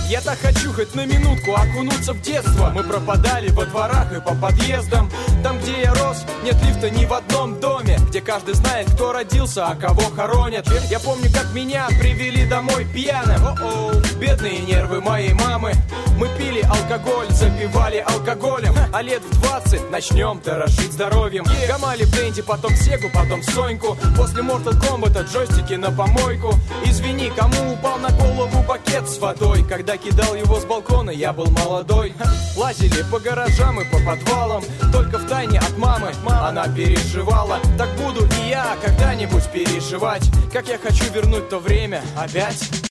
Я так хочу хоть на минутку окунуться в детство. Мы пропадали во дворах и по подъездам. Там, где я рос, нет лифта ни в одном доме, где каждый знает, кто родился, а кого хоронят. Я помню, как меня привели домой пьяным. Бедные нервы моей мамы. Мы пили алкоголь, запивали алкоголем. А лет в 20 начнем дорожить здоровьем. Гамали в Дэнди, потом Сегу, потом Соньку. После Mortal Kombat джойстики на помойку. Извини, кому упал на голову пакет с водой? Когда кидал его с балкона, я был молодой. Лазили по гаражам и по подвалам, только втайне от мамы. Она переживала. Так буду и я когда-нибудь переживать, как я хочу вернуть то время опять.